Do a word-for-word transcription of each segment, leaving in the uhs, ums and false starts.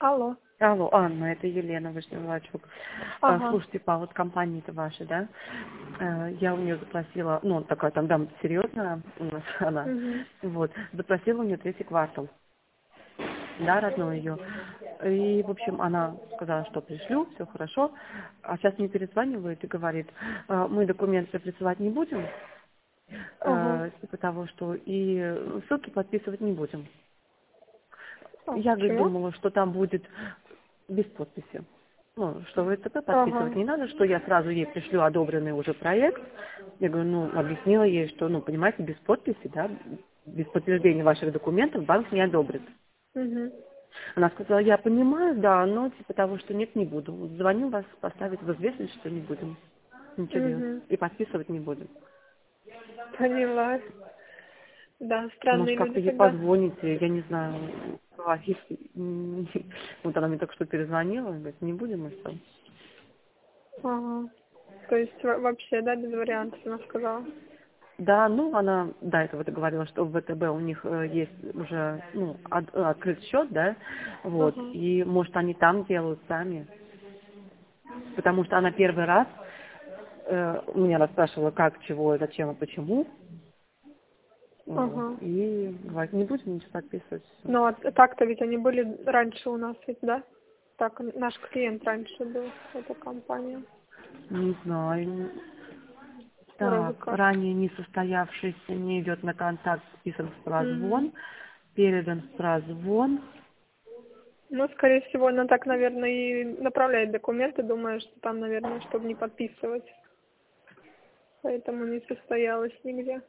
Алло. Алло, Анна, это Елена Вышневачук. Ага. Слушайте, по вот компании-то вашей, да, э, я у нее запросила, ну, такая там дама серьезная у нас она, Мгм. вот, запросила у нее третий квартал, да, родной ее. И, в общем, она сказала, что пришлю, все хорошо, а сейчас мне перезванивает и говорит, «Э, мы документы присылать не будем, Ага. э, типа того, что и ссылки подписывать не будем. А, Я, говорит, почему? думала, что там будет без подписи. Ну, что в ВТП подписывать Ага. не надо, что я сразу ей пришлю одобренный уже проект. Я говорю, ну, объяснила ей, что, ну, понимаете, без подписи, да, без подтверждения ваших документов банк не одобрит. Угу. Она сказала, я понимаю, да, но типа того, что нет, не буду. Вот звоню вас поставить в известность, что не будем ничего делать. Угу. И подписывать не будем. Поняла. Да, Может, странные люди как-то ей тогда. позвоните, я не знаю, поговорить. М, Вот она мне только что перезвонила, говорит, не будем и что. Ага. То есть во- вообще, да, без вариантов, она сказала. Да, ну, она до этого ты говорила, что в ВТБ у них э, есть уже, ну, от- э, открыт счет, да, вот, Ага. и, может, они там делают сами, потому что она первый раз э, меня расспрашивала, как, чего, зачем и почему, вот, Ага. и говорит, не будем ничего подписывать, всё. Ну, а так-то ведь они были раньше у нас ведь, да? Так, наш клиент раньше был, эта компания. Не знаю. Вроде Так, как. ранее не состоявшийся не идет на контакт, списан в Угу. прозвон, передан в прозвон. Ну, скорее всего, она так, наверное, и направляет документы, думая, что там, наверное, чтобы не подписывать. Поэтому не состоялось нигде.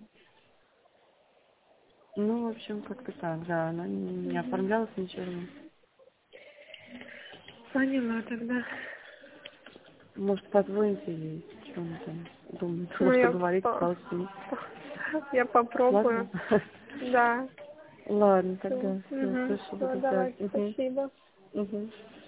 Ну, в общем, как-то так, да, она не не Угу. оформлялась ничего. Поняла тогда. Может, позвоните ей, что она там думает, Ну, может, я, поговорить, по- спросить. я попробую. Ладно? Да. Ладно, Все. тогда, все, Угу. слышу, Все, буду ждать. давайте, Угу. спасибо. Угу.